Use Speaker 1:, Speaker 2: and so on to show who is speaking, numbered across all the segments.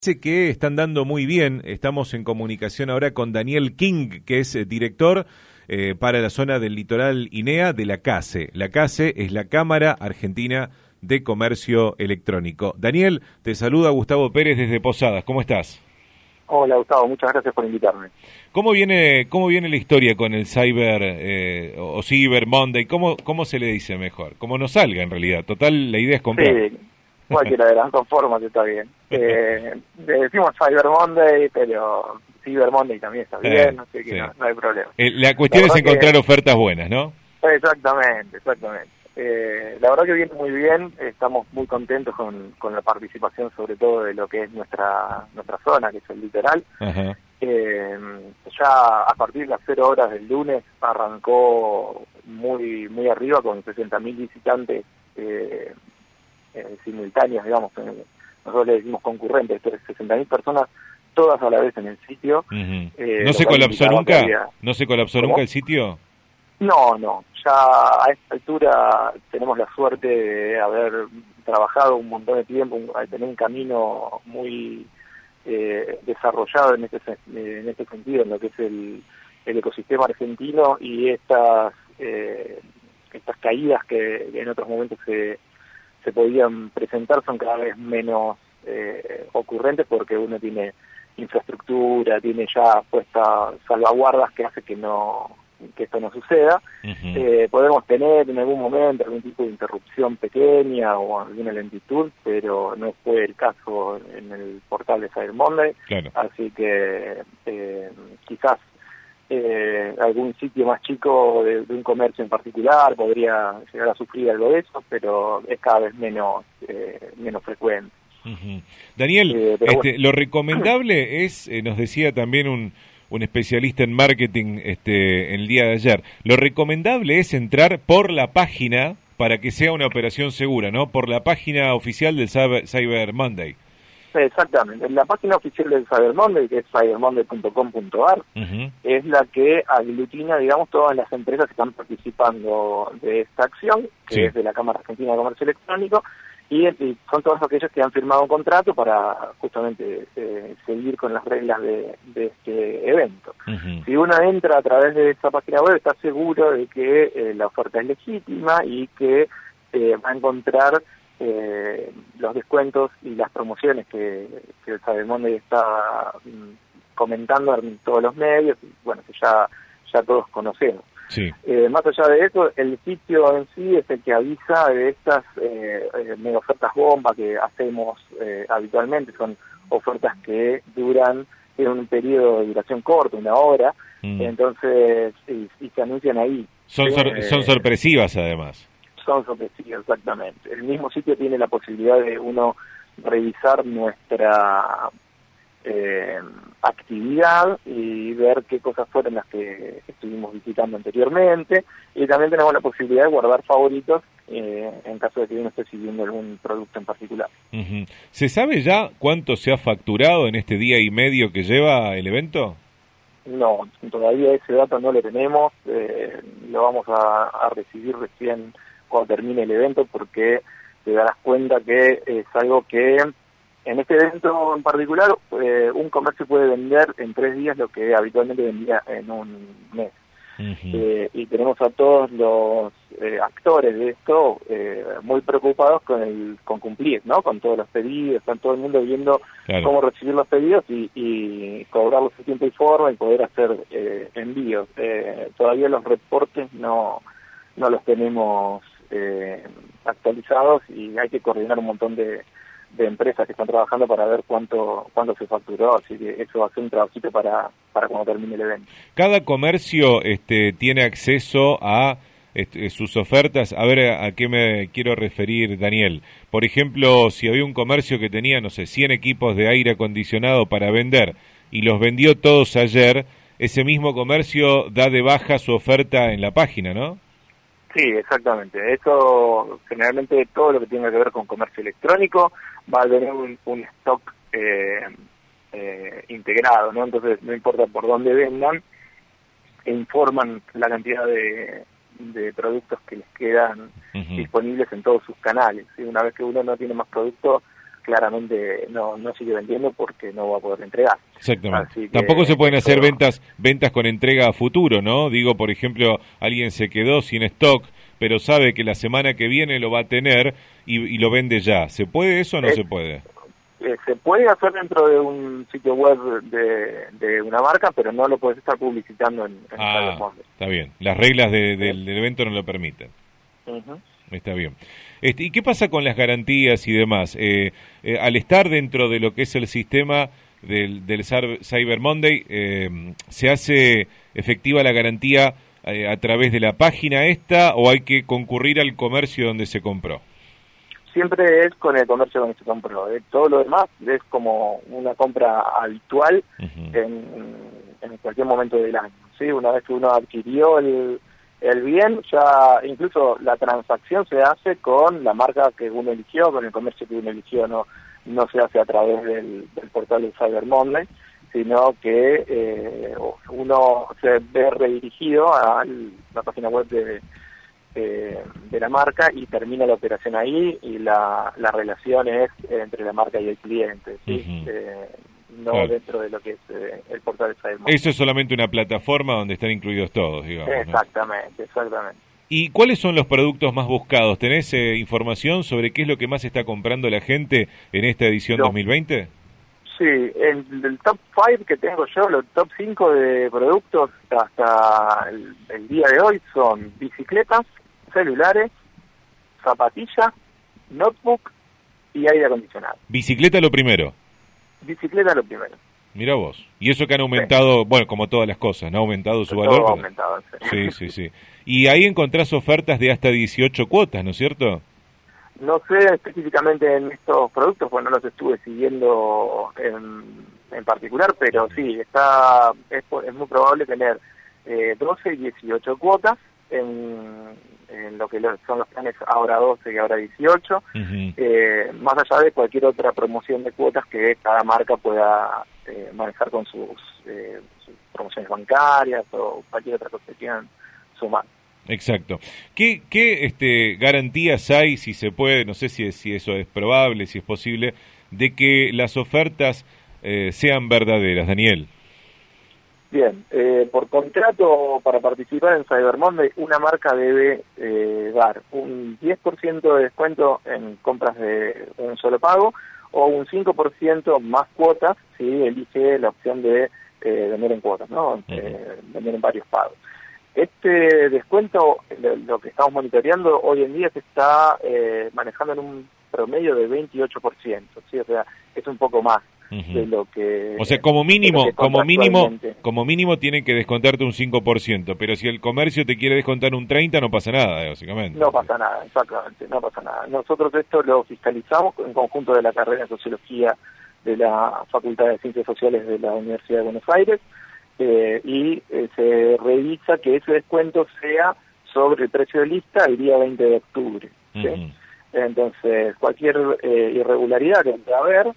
Speaker 1: Parece que están dando muy bien. Estamos en comunicación ahora con Daniel King, que es director para la zona del litoral INEA de la CASE. La CASE es la Cámara Argentina de Comercio Electrónico. Daniel, te saluda Gustavo Pérez desde Posadas. ¿Cómo estás?
Speaker 2: Hola Gustavo, muchas gracias por invitarme.
Speaker 1: ¿Cómo viene la historia con el Cyber Monday? ¿Cómo se le dice mejor? Como no salga en realidad. Total, la idea es comprar.
Speaker 2: Sí, cualquiera de las dos formas está bien. Le decimos Cyber Monday, pero Cyber Monday también está bien, así que
Speaker 1: sí.
Speaker 2: no hay problema.
Speaker 1: La cuestión es encontrar ofertas buenas, ¿no?
Speaker 2: Exactamente. La verdad que viene muy bien, estamos muy contentos con la participación, sobre todo de lo que es nuestra zona, que es el litoral.
Speaker 1: Ajá.
Speaker 2: Ya a partir de las 0 horas del lunes arrancó muy arriba con 60.000 visitantes simultáneas, digamos, nosotros le decimos concurrentes, pero 60.000 personas todas a la vez en el sitio.
Speaker 1: ¿No se colapsó nunca? ¿No se colapsó nunca el sitio?
Speaker 2: No, ya a esta altura tenemos la suerte de haber trabajado un montón de tiempo, de tener un camino muy desarrollado en este sentido, en lo que es el ecosistema argentino, y estas caídas que en otros momentos se podían presentar son cada vez menos ocurrentes, porque uno tiene infraestructura, tiene ya puestas salvaguardas que hace que esto no suceda. Podemos tener en algún momento algún tipo de interrupción pequeña o alguna lentitud, pero no fue el caso en el portal de Cyber Monday.
Speaker 1: Claro.
Speaker 2: Así que quizás algún sitio más chico de un comercio en particular podría llegar a sufrir algo de eso, pero es cada vez menos frecuente.
Speaker 1: Daniel,
Speaker 2: bueno.
Speaker 1: lo recomendable es, nos decía también un especialista en marketing el día de ayer, lo recomendable es entrar por la página para que sea una operación segura, ¿no? Por la página oficial del Cyber Monday.
Speaker 2: Exactamente, la página oficial del Cyber Monday, que es cybermonday.com.ar, es la que aglutina, digamos, todas las empresas que están participando de esta acción, que es de la Cámara Argentina de Comercio Electrónico, y son todos aquellos que han firmado un contrato para justamente seguir con las reglas de este evento. Si uno entra a través de esa página web, está seguro de que la oferta es legítima y que va a encontrar los descuentos y las promociones que el Cyber Monday está comentando en todos los medios, y bueno, que ya todos conocemos.
Speaker 1: Sí.
Speaker 2: Más allá de eso, el sitio en sí es el que avisa de estas mega ofertas bomba que hacemos habitualmente. Son ofertas que tienen un periodo de duración corto, 1 hora, entonces y se anuncian ahí.
Speaker 1: Son sorpresivas además.
Speaker 2: Son sorpresivas, exactamente. El mismo sitio tiene la posibilidad de uno revisar nuestra actividad y ver qué cosas fueron las que estuvimos visitando anteriormente, y también tenemos la posibilidad de guardar favoritos en caso de que uno esté siguiendo algún producto en particular.
Speaker 1: ¿Se sabe ya cuánto se ha facturado en este día y medio que lleva el evento?
Speaker 2: No, todavía ese dato no lo tenemos, lo vamos a recibir recién cuando termine el evento, porque te darás cuenta que es algo que en este evento en particular un comercio puede vender en 3 días lo que habitualmente vendía en un mes. Y tenemos a todos los actores de esto muy preocupados con cumplir, ¿no? Con todos los pedidos, están todo el mundo viendo cómo recibir los pedidos y cobrarlos en tiempo y forma y poder hacer envíos. Todavía los reportes no los tenemos actualizados, y hay que coordinar un montón de empresas que están trabajando para ver cuánto se facturó, así que eso va a ser un trabajito para cuando termine el evento.
Speaker 1: Cada comercio tiene acceso a sus ofertas. A ver, ¿a qué me quiero referir, Daniel? Por ejemplo, si había un comercio que tenía, no sé, 100 equipos de aire acondicionado para vender y los vendió todos ayer, ese mismo comercio da de baja su oferta en la página, ¿no?
Speaker 2: Sí, exactamente. Eso, generalmente todo lo que tenga que ver con comercio electrónico va a tener un stock integrado, ¿no? Entonces, no importa por dónde vendan, informan la cantidad de productos que les quedan disponibles en todos sus canales. ¿Sí? Una vez que uno no tiene más productos, claramente no sigue vendiendo porque no va a poder entregar.
Speaker 1: Exactamente. Tampoco se pueden hacer ventas con entrega a futuro, ¿no? Digo, por ejemplo, alguien se quedó sin stock, pero sabe que la semana que viene lo va a tener y lo vende ya. ¿Se puede eso o no se puede?
Speaker 2: Se puede hacer dentro de un sitio web de una marca, pero no lo puedes estar publicitando en Cyber Monday.
Speaker 1: Está bien. Las reglas del evento no lo permiten. Está bien. ¿Y qué pasa con las garantías y demás? Al estar dentro de lo que es el sistema del Cyber Monday, ¿se hace efectiva la garantía a través de la página esta o hay que concurrir al comercio donde se compró?
Speaker 2: Siempre es con el comercio donde se compró. Todo lo demás es como una compra habitual en cualquier momento del año. ¿Sí? Una vez que uno adquirió el bien, ya incluso la transacción se hace con la marca que uno eligió, con el comercio que uno eligió, no se hace a través del portal de Cyber Monday, sino que uno se ve redirigido a la página web de la marca y termina la operación ahí, y la relación es entre la marca y el cliente, ¿sí? No dentro de lo que es el portal de Cyber Monday.
Speaker 1: Eso es solamente una plataforma donde están incluidos todos, digamos.
Speaker 2: Exactamente.
Speaker 1: ¿Y cuáles son los productos más buscados? ¿Tenés información sobre qué es lo que más está comprando la gente en esta edición 2020?
Speaker 2: Sí, el top 5 que tengo yo, los top 5 de productos hasta el día de hoy son bicicletas, celulares, zapatillas, notebook y aire acondicionado.
Speaker 1: ¿Bicicleta lo primero?
Speaker 2: Bicicleta lo primero.
Speaker 1: Mira vos. Y eso que han aumentado, bueno, como todas las cosas, ¿no? Ha aumentado su valor.
Speaker 2: Todo ha aumentado,
Speaker 1: sí. Y ahí encontrás ofertas de hasta 18 cuotas, ¿no es cierto?
Speaker 2: No sé específicamente en estos productos, pues no los estuve siguiendo en particular, pero sí, es muy probable tener 12 y 18 cuotas en lo que son los planes ahora 12 y ahora 18, más allá de cualquier otra promoción de cuotas que cada marca pueda manejar con sus promociones bancarias o cualquier otra cosa que quieran sumar.
Speaker 1: Exacto. ¿Qué garantías hay, si se puede, no sé si eso es probable, si es posible, de que las ofertas sean verdaderas, Daniel?
Speaker 2: Bien, por contrato para participar en Cyber Monday, una marca debe dar un 10% de descuento en compras de un solo pago o un 5% más cuotas si elige la opción de vender en cuotas, ¿no? Vender en varios pagos. Este descuento, lo que estamos monitoreando hoy en día, se está manejando en un promedio de 28%, ¿sí? O sea, es un poco más de lo que...
Speaker 1: O sea, como mínimo tienen que descontarte un 5%, pero si el comercio te quiere descontar un 30%, no pasa nada, básicamente.
Speaker 2: No pasa nada, exactamente, no pasa nada. Nosotros esto lo fiscalizamos en conjunto de la carrera de Sociología de la Facultad de Ciencias Sociales de la Universidad de Buenos Aires, y se revisa que ese descuento sea sobre el precio de lista el día 20 de octubre. ¿Sí? Entonces, cualquier irregularidad que pueda haber,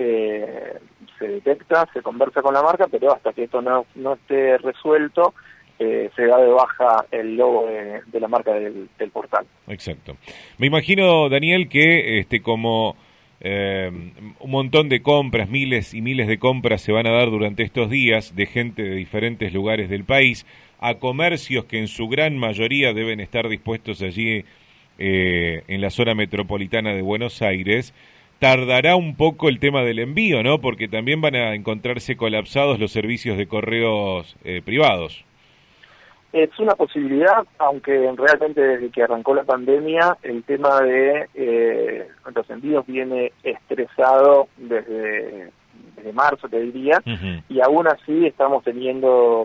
Speaker 2: se detecta, se conversa con la marca, pero hasta que esto no esté resuelto, se da de baja el logo de la marca del portal.
Speaker 1: Exacto. Me imagino, Daniel, que como un montón de compras, miles y miles de compras se van a dar durante estos días de gente de diferentes lugares del país, a comercios que en su gran mayoría deben estar dispuestos allí en la zona metropolitana de Buenos Aires. Tardará un poco el tema del envío, ¿no? Porque también van a encontrarse colapsados los servicios de correos privados.
Speaker 2: Es una posibilidad, aunque realmente desde que arrancó la pandemia el tema de los envíos viene estresado desde marzo, te diría, y aún así estamos teniendo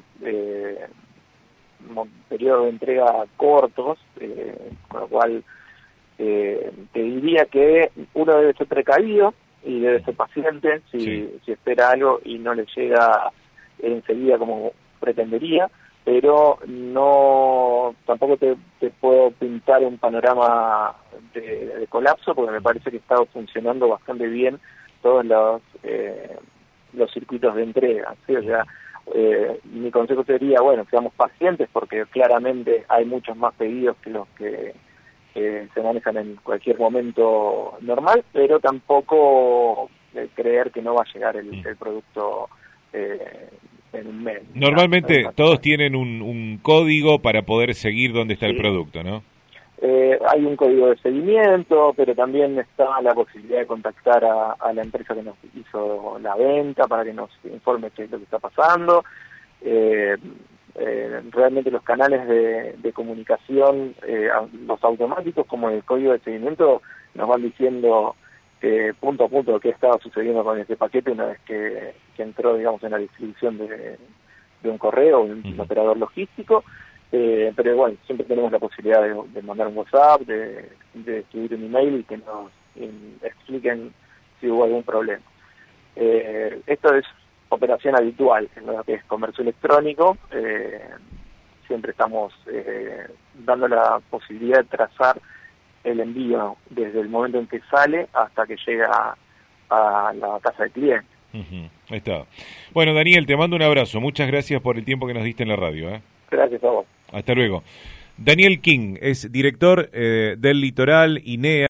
Speaker 2: periodos de entrega cortos, con lo cual te diría que uno debe ser precavido y debe ser paciente si espera algo y no le llega enseguida como pretendería, pero tampoco te puedo pintar un panorama de colapso, porque me parece que está funcionando bastante bien todos los circuitos de entrega, ¿sí? O sea, mi consejo sería, bueno, seamos pacientes, porque claramente hay muchos más pedidos que los que se manejan en cualquier momento normal, pero tampoco creer que no va a llegar el producto en un mes.
Speaker 1: Normalmente todos tienen un código para poder seguir dónde está el producto, ¿no?
Speaker 2: Hay un código de seguimiento, pero también está la posibilidad de contactar a la empresa que nos hizo la venta para que nos informe qué es lo que está pasando. Realmente los canales de comunicación, los automáticos como el código de seguimiento, nos van diciendo punto a punto qué estaba sucediendo con este paquete una vez que entró, digamos, en la distribución de un correo, un operador logístico. Pero bueno, siempre tenemos la posibilidad de mandar un WhatsApp, de escribir un email y que nos expliquen si hubo algún problema. Esto es operación habitual en lo que es comercio electrónico. Siempre estamos dando la posibilidad de trazar el envío desde el momento en que sale hasta que llega a la casa del cliente.
Speaker 1: Ahí está. Bueno, Daniel, te mando un abrazo. Muchas gracias por el tiempo que nos diste en la radio.
Speaker 2: Gracias a vos.
Speaker 1: Hasta luego. Daniel King es director del Litoral INEA.